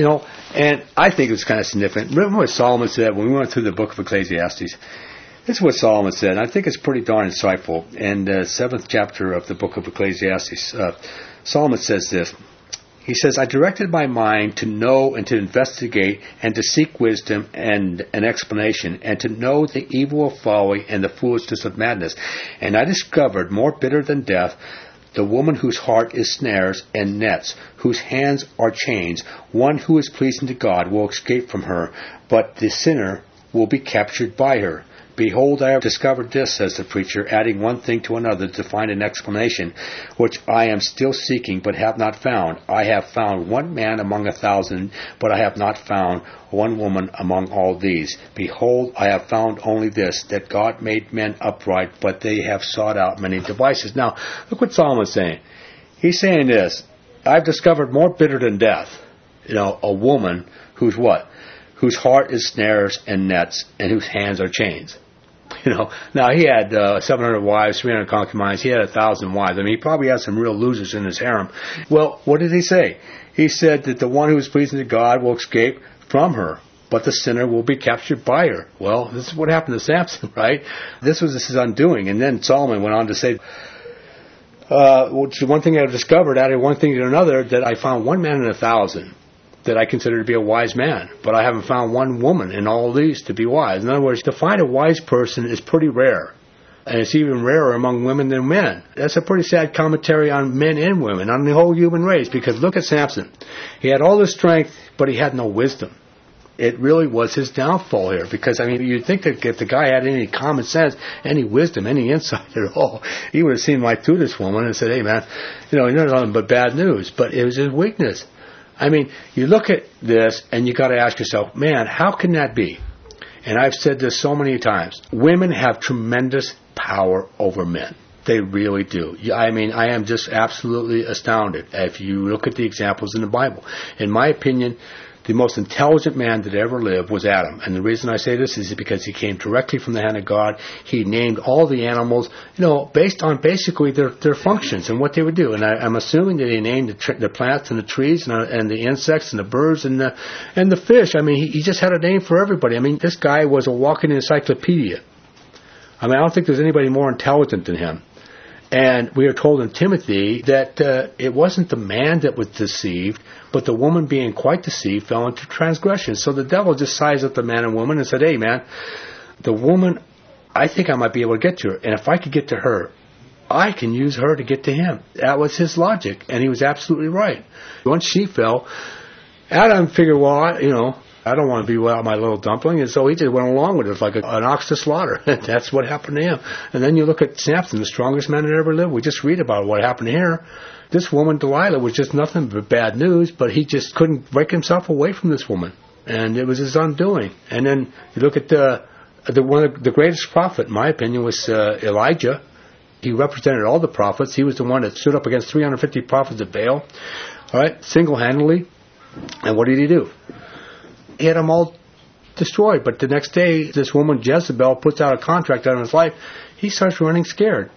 And I think it was kind of significant. Remember what Solomon said when we went through the book of Ecclesiastes? This is what Solomon said, and I think it's pretty darn insightful. In the 7th chapter of the book of Ecclesiastes, Solomon says this. He says, "I directed my mind to know and to investigate and to seek wisdom and an explanation, and to know the evil of folly and the foolishness of madness. And I discovered, more bitter than death, the woman whose heart is snares and nets, whose hands are chains. One who is pleasing to God will escape from her, but the sinner will be captured by her. Behold, I have discovered this," says the preacher, adding one thing to another to find an explanation, "which I am still seeking, but have not found. I have found one man among 1,000, but I have not found one woman among all these. Behold, I have found only this, that God made men upright, but they have sought out many devices." Now, look what Solomon's saying. He's saying this, I've discovered more bitter than death, a woman who's what? Whose heart is snares and nets, and whose hands are chains. Now he had 700 wives, 300 concubines. He had 1,000 wives. I mean, he probably had some real losers in his harem. Well, what did he say? He said that the one who is pleasing to God will escape from her, but the sinner will be captured by her. Well, this is what happened to Samson, right? This was his undoing. And then Solomon went on to say, one thing I've discovered, added one thing to another, that I found one man in 1,000 that I consider to be a wise man, but I haven't found one woman in all these to be wise. In other words, to find a wise person is pretty rare, and it's even rarer among women than men. That's a pretty sad commentary on men and women, on the whole human race, because look at Samson. He had all the strength, but he had no wisdom. It really was his downfall here, because, you'd think that if the guy had any common sense, any wisdom, any insight at all, he would have seen right through this woman and said, "Hey man, you're nothing but bad news." But it was his weakness. You look at this and you got to ask yourself, man, how can that be? And I've said this so many times. Women have tremendous power over men. They really do. I am just absolutely astounded if you look at the examples in the Bible. In my opinion, the most intelligent man that ever lived was Adam. And the reason I say this is because he came directly from the hand of God. He named all the animals, based on basically their functions and what they would do. And I'm assuming that he named the plants and the trees and the insects and the birds and the fish. He just had a name for everybody. This guy was a walking encyclopedia. I don't think there's anybody more intelligent than him. And we are told in Timothy that it wasn't the man that was deceived, but the woman being quite deceived fell into transgression. So the devil just sized up the man and woman and said, "Hey man, the woman, I think I might be able to get to her. And if I could get to her, I can use her to get to him." That was his logic, and he was absolutely right. Once she fell, Adam figured, I don't want to be without my little dumpling, and so he just went along with it like an ox to slaughter. That's what happened to him. And then you look at Samson, the strongest man that ever lived. We just read about what happened here. This woman, Delilah, was just nothing but bad news, but he just couldn't break himself away from this woman. And it was his undoing. And then you look at one of the greatest prophet, in my opinion, was Elijah. He represented all the prophets. He was the one that stood up against 350 prophets of Baal, all right, single-handedly. And what did he do? He had them all destroyed. But the next day, this woman, Jezebel, puts out a contract on his life. He starts running scared.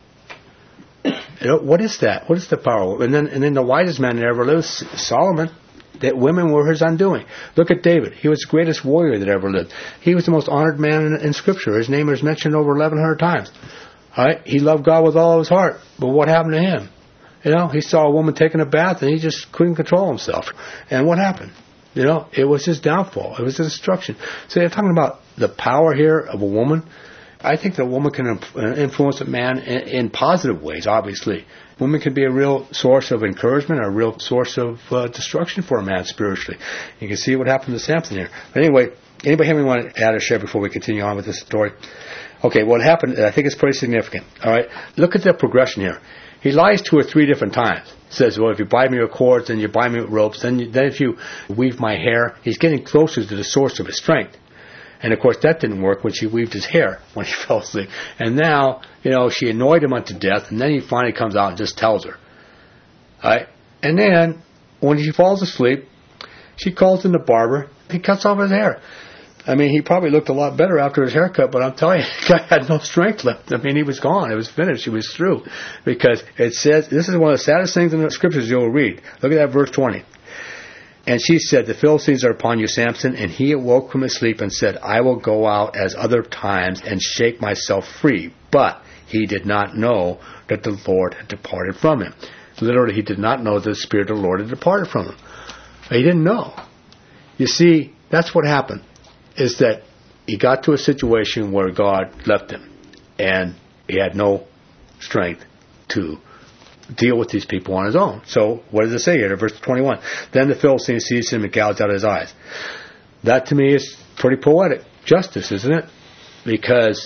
What is that? What is the power? And then the wisest man that ever lived, Solomon, that women were his undoing. Look at David. He was the greatest warrior that ever lived. He was the most honored man in Scripture. His name is mentioned over 1,100 times. All right? He loved God with all his heart. But what happened to him? He saw a woman taking a bath and he just couldn't control himself. And what happened? It was his downfall. It was his destruction. So you're talking about the power here of a woman. I think that a woman can influence a man in positive ways, obviously. Women can be a real source of encouragement, or a real source of destruction for a man spiritually. You can see what happened to Samson here. But anyway, anybody have anything want to add or share before we continue on with this story? Okay, what happened, I think it's pretty significant. All right, look at the progression here. He lies 2 or 3 different times. Says, well, if you buy me with cords, then you buy me with ropes, then if you weave my hair. He's getting closer to the source of his strength. And, of course, that didn't work when she weaved his hair when he fell asleep. And now, she annoyed him unto death, and then he finally comes out and just tells her. All right? And then, when he falls asleep, she calls in the barber. He cuts off his hair. I mean, he probably looked a lot better after his haircut, but I'm telling you, the guy had no strength left. I mean, he was gone. It was finished. He was through. Because it says, this is one of the saddest things in the Scriptures you'll read. Look at that verse 20. And she said, the Philistines are upon you, Samson. And he awoke from his sleep and said, I will go out as other times and shake myself free. But he did not know that the Lord had departed from him. Literally, he did not know that the Spirit of the Lord had departed from him. He didn't know. You see, that's what happened. Is that he got to a situation where God left him, and he had no strength to deal with these people on his own. So, what does it say here? Verse 21. Then the Philistine seized him and gouged out his eyes. That, to me, is pretty poetic justice, isn't it? Because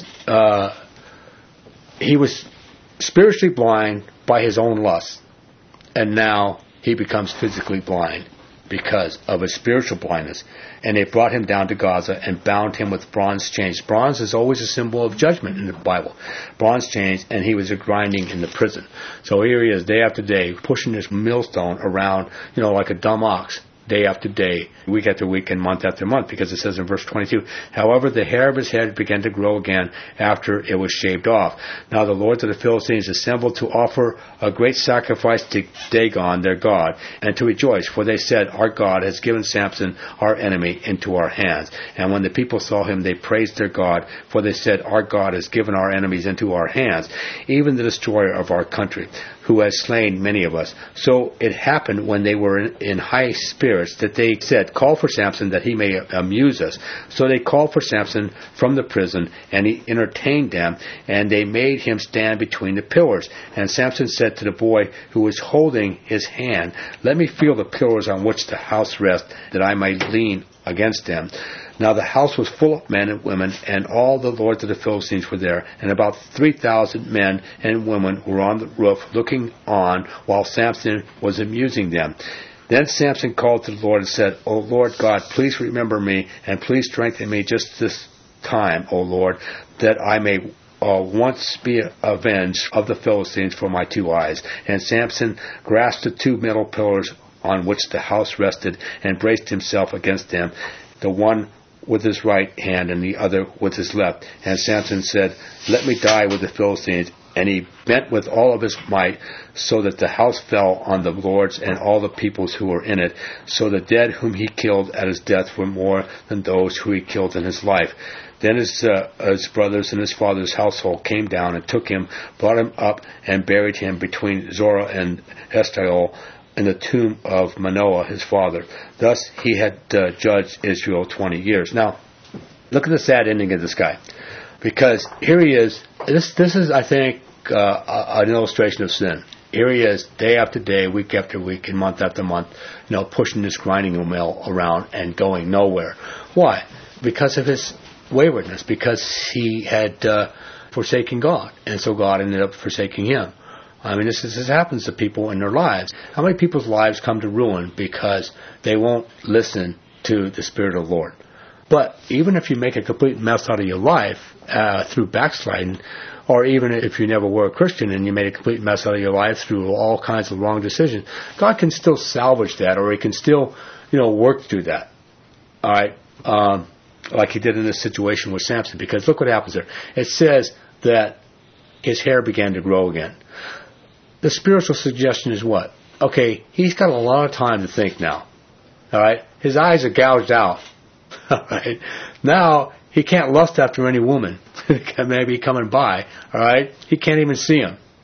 he was spiritually blind by his own lust, and now he becomes physically blind because of his spiritual blindness. And they brought him down to Gaza and bound him with bronze chains. Bronze is always a symbol of judgment in the Bible. Bronze chains, and he was grinding in the prison. So here he is, day after day, pushing this millstone around, like a dumb ox, day after day, week after week, and month after month, because it says in verse 22, however, the hair of his head began to grow again after it was shaved off. Now the lords of the Philistines assembled to offer a great sacrifice to Dagon, their god, and to rejoice, for they said, our God has given Samson, our enemy, into our hands. And when the people saw him, they praised their God, for they said, our God has given our enemies into our hands, even the destroyer of our country, who has slain many of us. So it happened when they were in high spirits that they said, call for Samson that he may amuse us. So they called for Samson from the prison, and he entertained them, and they made him stand between the pillars. And Samson said to the boy who was holding his hand, let me feel the pillars on which the house rests, that I may lean against them. Now the house was full of men and women, and all the lords of the Philistines were there, and about 3,000 men and women were on the roof looking on while Samson was amusing them. Then Samson called to the Lord and said, O Lord God, please remember me, and please strengthen me just this time, O Lord, that I may once be avenged of the Philistines for my 2 eyes. And Samson grasped the 2 metal pillars on which the house rested, and braced himself against them, the one with his right hand and the other with his left. And Samson said, let me die with the Philistines. And he bent with all of his might, so that the house fell on the lords and all the peoples who were in it. So the dead whom he killed at his death were more than those who he killed in his life. Then his brothers and his father's household came down and took him, brought him up, and buried him between Zorah and Eshtaol, in the tomb of Manoah, his father. Thus he had judged Israel 20 years. Now, look at the sad ending of this guy. Because here he is. This is, I think, an illustration of sin. Here he is, day after day, week after week, and month after month, pushing this grinding mill around and going nowhere. Why? Because of his waywardness. Because he had forsaken God. And so God ended up forsaking him. I mean, this happens to people in their lives. How many people's lives come to ruin because they won't listen to the Spirit of the Lord? But even if you make a complete mess out of your life through backsliding, or even if you never were a Christian and you made a complete mess out of your life through all kinds of wrong decisions, God can still salvage that, or He can still, work through that. All right, like He did in this situation with Samson. Because look what happens there. It says that his hair began to grow again. The spiritual suggestion is what? Okay, he's got a lot of time to think now. All right, his eyes are gouged out. All right, now he can't lust after any woman that may be coming by. All right, he can't even see him.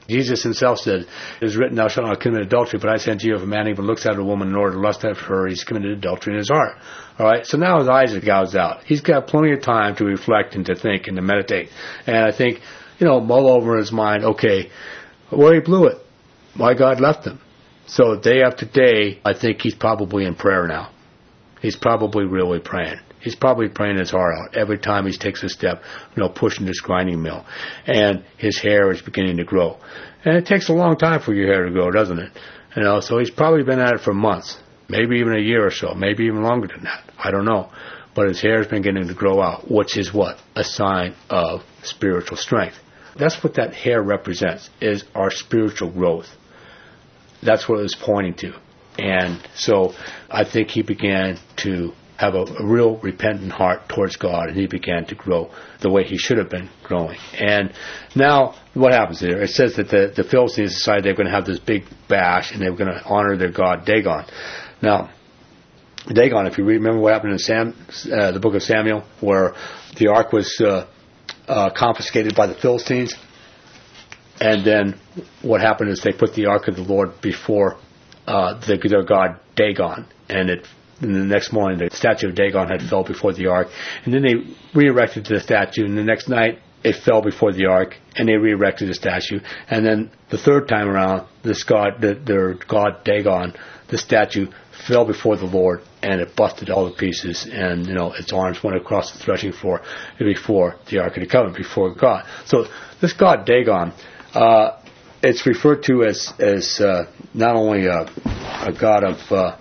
Jesus himself said, it is written, thou shalt not commit adultery, but I say unto you, if a man even looks at a woman in order to lust after her, he's committed adultery in his heart. All right, so now his eyes are gouged out. He's got plenty of time to reflect and to think and to meditate. And I think, mull over in his mind, okay, well, he blew it. Why God left him? So day after day, I think he's probably in prayer now. He's probably really praying. He's probably praying his heart out every time he takes a step, pushing this grinding mill. And his hair is beginning to grow. And it takes a long time for your hair to grow, doesn't it? So he's probably been at it for months, maybe even a year or so, maybe even longer than that. I don't know. But his hair has been beginning to grow out, which is what? A sign of spiritual strength. That's what that hair represents, is our spiritual growth. That's what it was pointing to. And so I think he began to have a real repentant heart towards God, and he began to grow the way he should have been growing. And now what happens there? It says that the Philistines decided they were going to have this big bash, and they were going to honor their god Dagon. Now, Dagon, if you remember what happened in the book of Samuel, where the ark was confiscated by the Philistines, and then what happened is they put the ark of the Lord before their god Dagon, and the next morning the statue of Dagon had fell before the ark, and then they re-erected the statue, and the next night it fell before the ark, and they re-erected the statue, and then the third time around, their god Dagon, the statue fell before the Lord, and it busted all to pieces, and its arms went across the threshing floor before the Ark of the Covenant, before God. So this god Dagon, it's referred to as not only a god of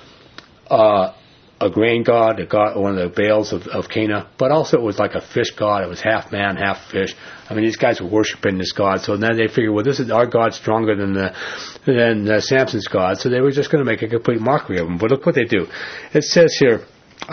a grain god, one of the Baals of Cana, but also it was like a fish god. It was half man, half fish. I mean, these guys were worshiping this god. So then they figured, well, this is our god stronger than Samson's god. So they were just going to make a complete mockery of him. But look what they do. It says here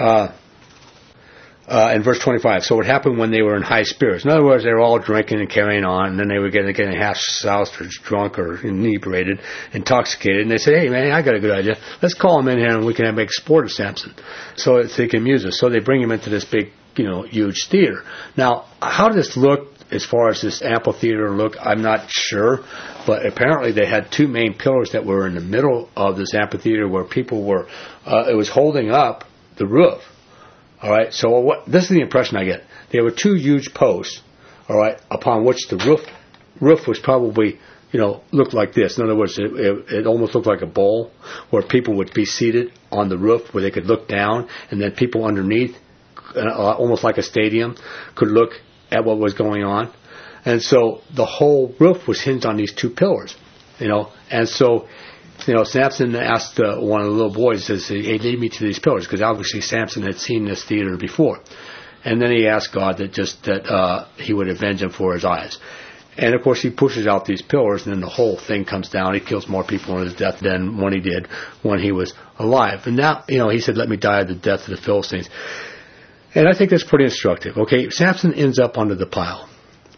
in verse 25, so it happened when they were in high spirits. In other words, they were all drinking and carrying on, and then they were getting half soused or drunk or inebriated, intoxicated, and they said, hey man, I got a good idea. Let's call him in here and we can make sport of Samson so that they can amuse us. So they bring him into this big, huge theater. Now, how does this look as far as this amphitheater look? I'm not sure, but apparently they had two main pillars that were in the middle of this amphitheater where people were, it was holding up the roof. All right, so this is the impression I get. There were two huge posts, all right, upon which the roof was probably, looked like this. In other words, it almost looked like a bowl where people would be seated on the roof where they could look down, and then people underneath, almost like a stadium, could look at what was going on. And so the whole roof was hinged on these two pillars, and so Samson asked one of the little boys, says, hey, lead me to these pillars, because obviously Samson had seen this theater before. And then he asked God that he would avenge him for his eyes. And of course he pushes out these pillars, and then the whole thing comes down. He kills more people in his death than when he did when he was alive. And now, he said, let me die of the death of the Philistines. And I think that's pretty instructive. Okay, Samson ends up under the pile.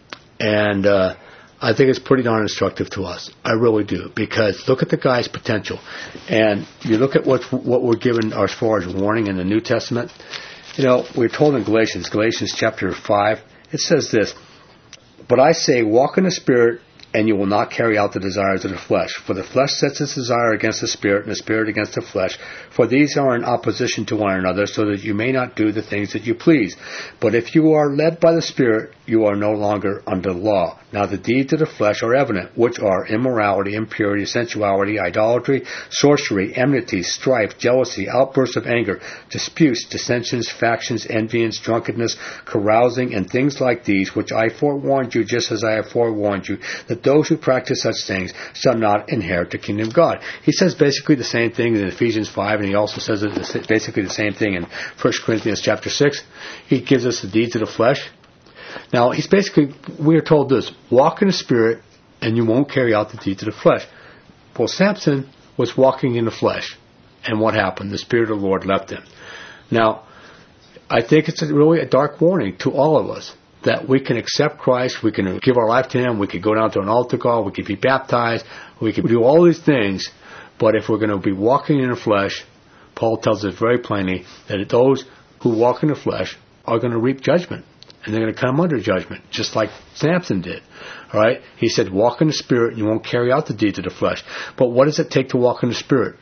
And I think it's pretty darn instructive to us. I really do. Because look at the guy's potential. And you look at what we're given as far as warning in the New Testament. We're told in Galatians chapter 5, it says this, but I say, walk in the Spirit, and you will not carry out the desires of the flesh. For the flesh sets its desire against the Spirit, and the Spirit against the flesh. For these are in opposition to one another, so that you may not do the things that you please. But if you are led by the Spirit, you are no longer under the law. Now the deeds of the flesh are evident, which are immorality, impurity, sensuality, idolatry, sorcery, enmity, strife, jealousy, outbursts of anger, disputes, dissensions, factions, envyings, drunkenness, carousing, and things like these, which I forewarned you, just as I have forewarned you, that those who practice such things shall not inherit the kingdom of God. He says basically the same thing in Ephesians 5, and he also says basically the same thing in 1 Corinthians chapter 6. He gives us the deeds of the flesh. Now, we are told this, walk in the Spirit, and you won't carry out the deeds of the flesh. Well, Samson was walking in the flesh, and what happened? The Spirit of the Lord left him. Now, I think it's really a dark warning to all of us, that we can accept Christ, we can give our life to Him, we can go down to an altar call, we can be baptized, we can do all these things, but if we're going to be walking in the flesh, Paul tells us very plainly that those who walk in the flesh are going to reap judgment. and they're going to come under judgment, just like Samson did. All right? He said, walk in the Spirit, and you won't carry out the deeds of the flesh. But what does it take to walk in the Spirit?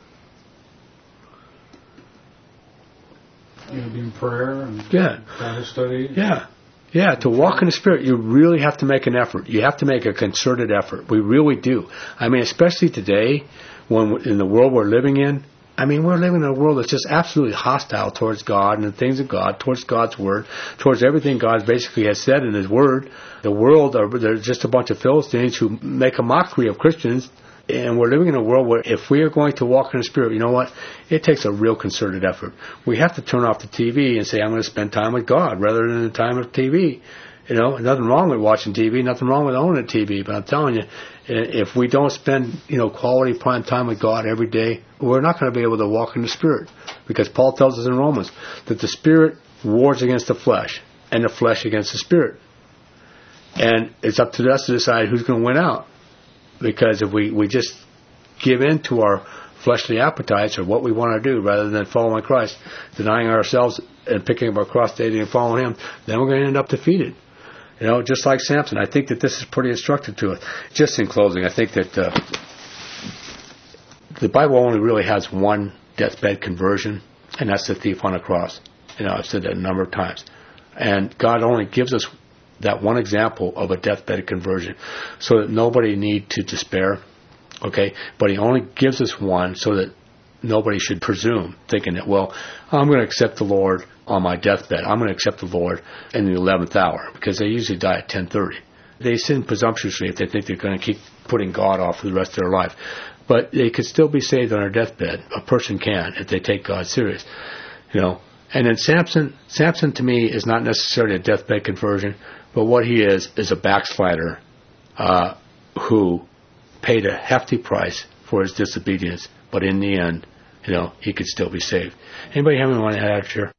You know, be in prayer and Yeah. Bible study. Yeah. Yeah, to walk in the Spirit, you really have to make an effort. You have to make a concerted effort. We really do. I mean, especially today, when in the world we're living in, I mean, we're living in a world that's just absolutely hostile towards God and the things of God, towards God's Word, towards everything God basically has said in His Word. The world, they're just a bunch of Philistines who make a mockery of Christians. And we're living in a world where if we are going to walk in the Spirit, you know what? It takes a real concerted effort. We have to turn off the TV and say, I'm going to spend time with God rather than the time of TV. You know, nothing wrong with watching TV, nothing wrong with owning a TV. But I'm telling you, if we don't spend, quality prime time with God every day, we're not going to be able to walk in the Spirit. Because Paul tells us in Romans that the Spirit wars against the flesh and the flesh against the Spirit. And it's up to us to decide who's going to win out. Because if we just give in to our fleshly appetites or what we want to do rather than following Christ, denying ourselves and picking up our cross daily and following Him, then we're going to end up defeated. Just like Samson. I think that this is pretty instructive to us. Just in closing, I think that the Bible only really has one deathbed conversion, and that's the thief on the cross. I've said that a number of times. And God only gives us that one example of a deathbed conversion so that nobody need to despair, okay? But He only gives us one so that nobody should presume, thinking that, well, I'm going to accept the Lord on my deathbed. I'm going to accept the Lord in the 11th hour, because they usually die at 10:30. They sin presumptuously if they think they're going to keep putting God off for the rest of their life. But they could still be saved on their deathbed. A person can if they take God serious, And then Samson to me is not necessarily a deathbed conversion, but what he is a backslider who paid a hefty price for his disobedience. But in the end, he could still be saved. Anybody have anyone to add here?